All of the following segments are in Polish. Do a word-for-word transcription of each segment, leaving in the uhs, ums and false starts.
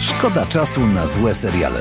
Szkoda czasu na złe seriale.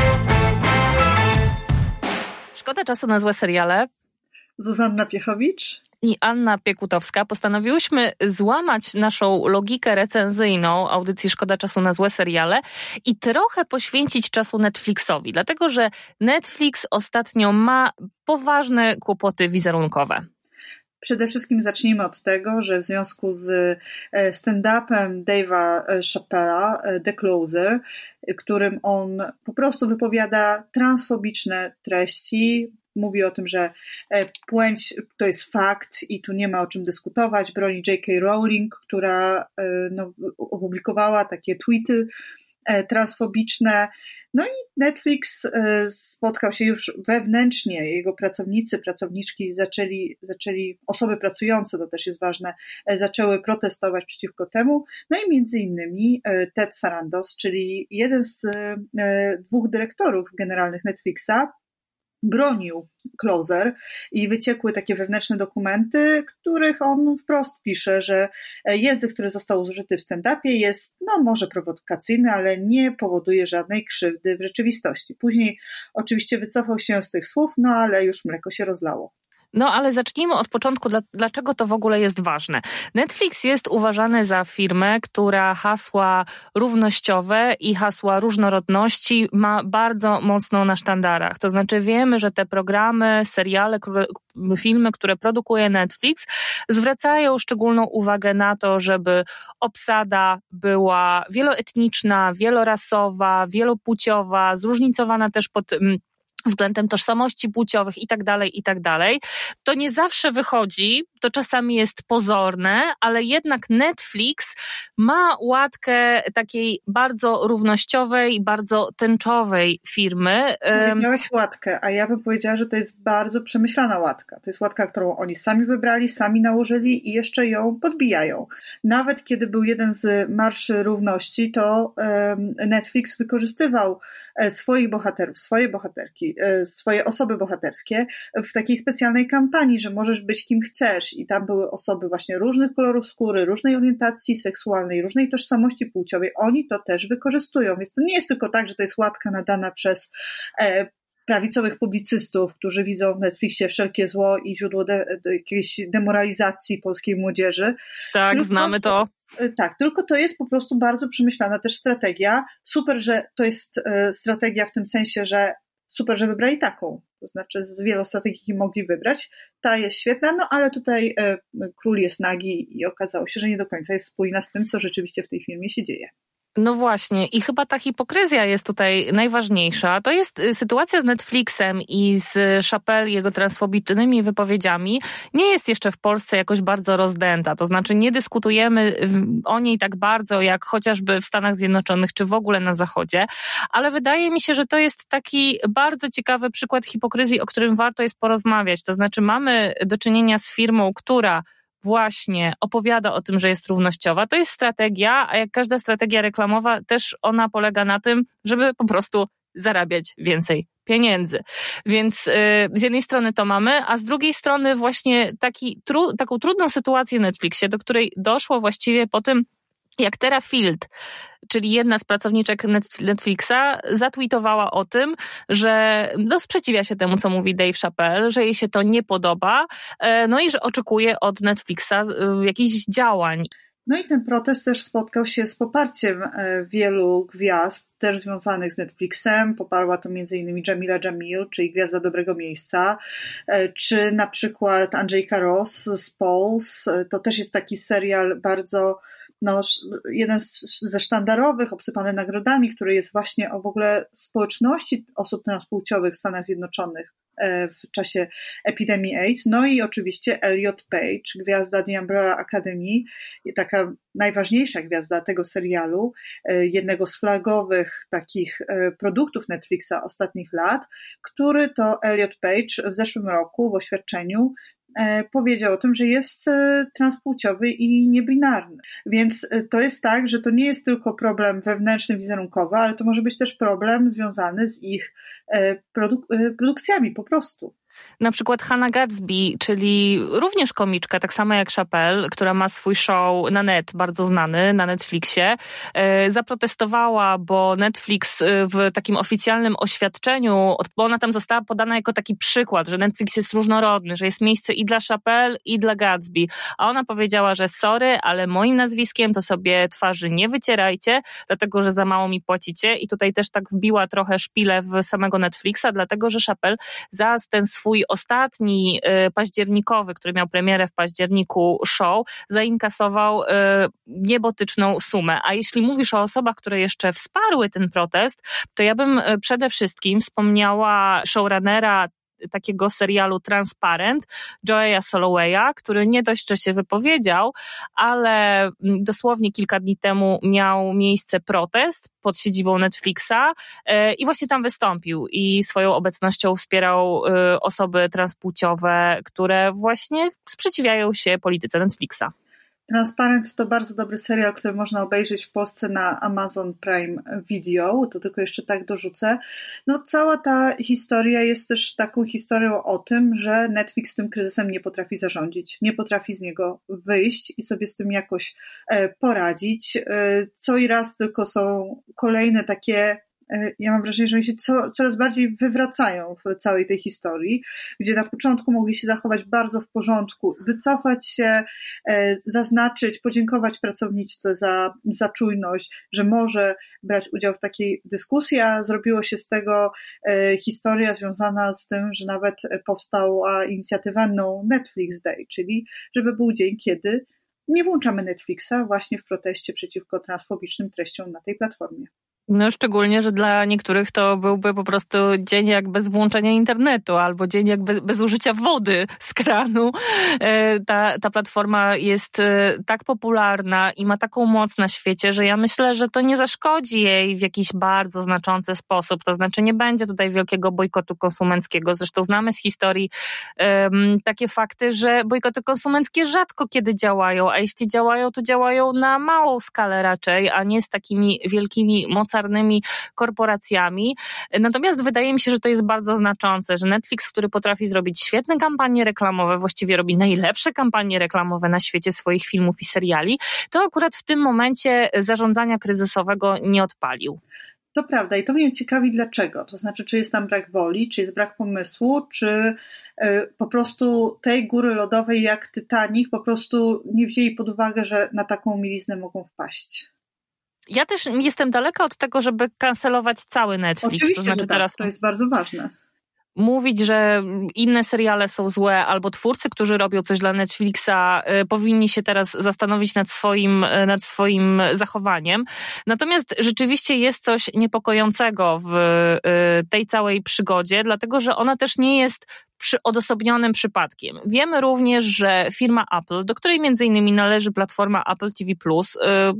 Szkoda czasu na złe seriale. Zuzanna Piechowicz i Anna Piekutowska postanowiłyśmy złamać naszą logikę recenzyjną audycji Szkoda czasu na złe seriale i trochę poświęcić czasu Netflixowi, dlatego że Netflix ostatnio ma poważne kłopoty wizerunkowe. Przede wszystkim zacznijmy od tego, że w związku z stand-upem Dave'a Chappella, The Closer, którym on po prostu wypowiada transfobiczne treści, mówi o tym, że płeć to jest fakt i tu nie ma o czym dyskutować, broni J K. Rowling, która no, opublikowała takie tweety transfobiczne. No i Netflix spotkał się już wewnętrznie, jego pracownicy, pracowniczki zaczęli, zaczęli, osoby pracujące, to też jest ważne, zaczęły protestować przeciwko temu. No i między innymi Ted Sarandos, czyli jeden z dwóch dyrektorów generalnych Netflixa, bronił Closer i wyciekły takie wewnętrzne dokumenty, których on wprost pisze, że język, który został użyty w stand-upie jest, no może prowokacyjny, ale nie powoduje żadnej krzywdy w rzeczywistości. Później oczywiście wycofał się z tych słów, no ale już mleko się rozlało. No ale zacznijmy od początku, dlaczego to w ogóle jest ważne. Netflix jest uważany za firmę, która hasła równościowe i hasła różnorodności ma bardzo mocno na sztandarach. To znaczy wiemy, że te programy, seriale, filmy, które produkuje Netflix, zwracają szczególną uwagę na to, żeby obsada była wieloetniczna, wielorasowa, wielopłciowa, zróżnicowana też pod względem tożsamości płciowych i tak dalej, i tak dalej. To nie zawsze wychodzi, to czasami jest pozorne, ale jednak Netflix ma łatkę takiej bardzo równościowej, bardzo tęczowej firmy. Powiedziałaś łatkę, a ja bym powiedziała, że to jest bardzo przemyślana łatka. To jest łatka, którą oni sami wybrali, sami nałożyli i jeszcze ją podbijają. Nawet kiedy był jeden z marszy równości, to Netflix wykorzystywał swoich bohaterów, swoje bohaterki, swoje osoby bohaterskie w takiej specjalnej kampanii, że możesz być kim chcesz i tam były osoby właśnie różnych kolorów skóry, różnej orientacji seksualnej, różnej tożsamości płciowej. Oni to też wykorzystują, więc to nie jest tylko tak, że to jest łatka nadana przez e, prawicowych publicystów, którzy widzą w Netflixie wszelkie zło i źródło de, de, jakiejś demoralizacji polskiej młodzieży. Tak, tylko, znamy to. Tak, tylko to jest po prostu bardzo przemyślana też strategia. Super, że to jest e, strategia w tym sensie, że super, że wybrali taką. To znaczy z wielu strategii mogli wybrać. Ta jest świetna, no ale tutaj e, król jest nagi i okazało się, że nie do końca jest spójna z tym, co rzeczywiście w tej filmie się dzieje. No właśnie i chyba ta hipokryzja jest tutaj najważniejsza. To jest sytuacja z Netflixem i z Chappelle jego transfobicznymi wypowiedziami nie jest jeszcze w Polsce jakoś bardzo rozdęta. To znaczy nie dyskutujemy o niej tak bardzo jak chociażby w Stanach Zjednoczonych czy w ogóle na Zachodzie, ale wydaje mi się, że to jest taki bardzo ciekawy przykład hipokryzji, o którym warto jest porozmawiać. To znaczy mamy do czynienia z firmą, która właśnie opowiada o tym, że jest równościowa. To jest strategia, a jak każda strategia reklamowa, też ona polega na tym, żeby po prostu zarabiać więcej pieniędzy. Więc yy, z jednej strony to mamy, a z drugiej strony właśnie taki, tru, taką trudną sytuację w Netflixie, do której doszło właściwie po tym, jak Tara Field, czyli jedna z pracowniczek Netflixa, zatweetowała o tym, że no, sprzeciwia się temu, co mówi Dave Chappelle, że jej się to nie podoba, no i że oczekuje od Netflixa jakichś działań. No i ten protest też spotkał się z poparciem wielu gwiazd, też związanych z Netflixem. Poparła to między innymi Jamila Jamil, czyli Gwiazda Dobrego Miejsca, czy na przykład Andrzejka Ross z Pose. To też jest taki serial bardzo... No, jeden z, ze sztandarowych, obsypany nagrodami, który jest właśnie o w ogóle społeczności osób transpłciowych w Stanach Zjednoczonych w czasie epidemii AIDS. No i oczywiście Elliot Page, gwiazda The Umbrella Academy, taka najważniejsza gwiazda tego serialu, jednego z flagowych takich produktów Netflixa ostatnich lat, który to Elliot Page w zeszłym roku w oświadczeniu powiedział o tym, że jest transpłciowy i niebinarny. Więc to jest tak, że to nie jest tylko problem wewnętrzny, wizerunkowy, ale to może być też problem związany z ich produk- produkcjami po prostu. Na przykład Hannah Gadsby, czyli również komiczka, tak samo jak Chappelle, która ma swój show na net, bardzo znany, na Netflixie, zaprotestowała, bo Netflix w takim oficjalnym oświadczeniu, bo ona tam została podana jako taki przykład, że Netflix jest różnorodny, że jest miejsce i dla Chappelle, i dla Gadsby. A ona powiedziała, że sorry, ale moim nazwiskiem to sobie twarzy nie wycierajcie, dlatego, że za mało mi płacicie. I tutaj też tak wbiła trochę szpilę w samego Netflixa, dlatego, że Chappelle za ten swój ostatni y, październikowy, który miał premierę w październiku show, zainkasował y, niebotyczną sumę. A jeśli mówisz o osobach, które jeszcze wsparły ten protest, to ja bym y, przede wszystkim wspomniała showrunnera takiego serialu Transparent, Joeya Solowaya, który nie dość, że się wypowiedział, ale dosłownie kilka dni temu miał miejsce protest pod siedzibą Netflixa i właśnie tam wystąpił i swoją obecnością wspierał osoby transpłciowe, które właśnie sprzeciwiają się polityce Netflixa. Transparent to bardzo dobry serial, który można obejrzeć w Polsce na Amazon Prime Video, to tylko jeszcze tak dorzucę. No cała ta historia jest też taką historią o tym, że Netflix tym kryzysem nie potrafi zarządzić, nie potrafi z niego wyjść i sobie z tym jakoś poradzić. Co i raz tylko są kolejne takie, ja mam wrażenie, że oni się co, coraz bardziej wywracają w całej tej historii, gdzie na początku mogli się zachować bardzo w porządku, wycofać się, zaznaczyć, podziękować pracowniczce za, za czujność, że może brać udział w takiej dyskusji, a zrobiło się z tego historia związana z tym, że nawet powstała inicjatywa No Netflix Day, czyli żeby był dzień, kiedy nie włączamy Netflixa właśnie w proteście przeciwko transfobicznym treściom na tej platformie. No szczególnie, że dla niektórych to byłby po prostu dzień jak bez włączenia internetu albo dzień jak bez, bez użycia wody z kranu. Ta, ta platforma jest tak popularna i ma taką moc na świecie, że ja myślę, że to nie zaszkodzi jej w jakiś bardzo znaczący sposób. To znaczy nie będzie tutaj wielkiego bojkotu konsumenckiego. Zresztą znamy z historii um, takie fakty, że bojkoty konsumenckie rzadko kiedy działają, a jeśli działają, to działają na małą skalę raczej, a nie z takimi wielkimi mocami korporacjami. Natomiast wydaje mi się, że to jest bardzo znaczące, że Netflix, który potrafi zrobić świetne kampanie reklamowe, właściwie robi najlepsze kampanie reklamowe na świecie swoich filmów i seriali, to akurat w tym momencie zarządzania kryzysowego nie odpalił. To prawda i to mnie ciekawi dlaczego. To znaczy, czy jest tam brak woli, czy jest brak pomysłu, czy po prostu tej góry lodowej jak Titanic po prostu nie wzięli pod uwagę, że na taką mieliznę mogą wpaść. Ja też jestem daleka od tego, żeby kancelować cały Netflix. Oczywiście, to znaczy że tak, teraz to jest bardzo ważne. Mówić, że inne seriale są złe albo twórcy, którzy robią coś dla Netflixa, y, powinni się teraz zastanowić nad swoim, y, nad swoim zachowaniem. Natomiast rzeczywiście jest coś niepokojącego w y, tej całej przygodzie, dlatego że ona też nie jest przy odosobnionym przypadkiem. Wiemy również, że firma Apple, do której między innymi należy platforma Apple T V plus,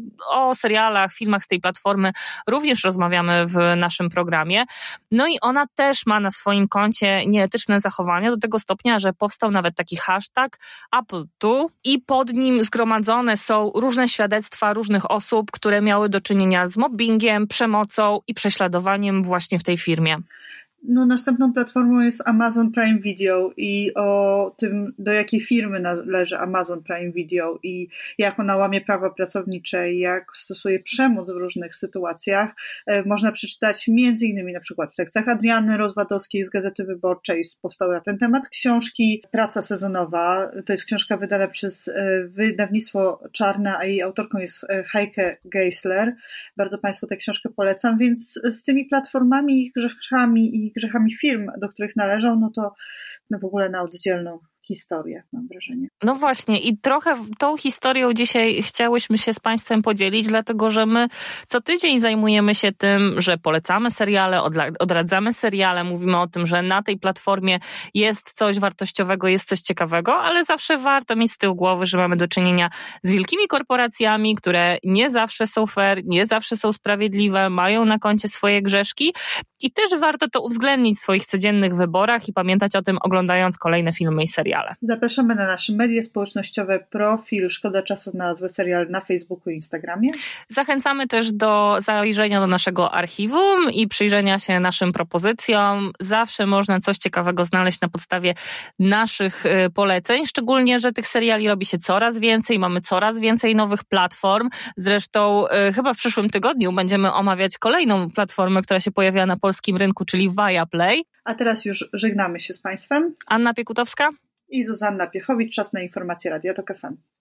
o serialach, filmach z tej platformy również rozmawiamy w naszym programie. No i ona też ma na swoim koncie nieetyczne zachowania do tego stopnia, że powstał nawet taki hashtag Apple two i pod nim zgromadzone są różne świadectwa różnych osób, które miały do czynienia z mobbingiem, przemocą i prześladowaniem właśnie w tej firmie. No, następną platformą jest Amazon Prime Video i o tym, do jakiej firmy należy Amazon Prime Video i jak ona łamie prawa pracownicze i jak stosuje przemoc w różnych sytuacjach, można przeczytać między innymi na przykład w tekstach Adriany Rozwadowskiej z Gazety Wyborczej. Powstały na ten temat książki Praca sezonowa. To jest książka wydana przez wydawnictwo Czarne, a jej autorką jest Heike Geisler. Bardzo Państwu tę książkę polecam, więc z tymi platformami i grzechami i grzechami firm, do których należą, no to no w ogóle na oddzielną historię, mam wrażenie. No właśnie i trochę tą historią dzisiaj chciałyśmy się z Państwem podzielić, dlatego że my co tydzień zajmujemy się tym, że polecamy seriale, odradzamy seriale, mówimy o tym, że na tej platformie jest coś wartościowego, jest coś ciekawego, ale zawsze warto mieć z tyłu głowy, że mamy do czynienia z wielkimi korporacjami, które nie zawsze są fair, nie zawsze są sprawiedliwe, mają na koncie swoje grzeszki i też warto to uwzględnić w swoich codziennych wyborach i pamiętać o tym, oglądając kolejne filmy i seriale. seriale. Zapraszamy na nasze media społecznościowe, profil Szkoda Czasu na Złe Seriale na Facebooku i Instagramie. Zachęcamy też do zajrzenia do naszego archiwum i przyjrzenia się naszym propozycjom. Zawsze można coś ciekawego znaleźć na podstawie naszych poleceń, szczególnie, że tych seriali robi się coraz więcej, mamy coraz więcej nowych platform. Zresztą chyba w przyszłym tygodniu będziemy omawiać kolejną platformę, która się pojawia na polskim rynku, czyli Viaplay. A teraz już żegnamy się z Państwem. Anna Piekutowska I Zuzanna Piechowicz. Czas na informacje Radia Tok F M.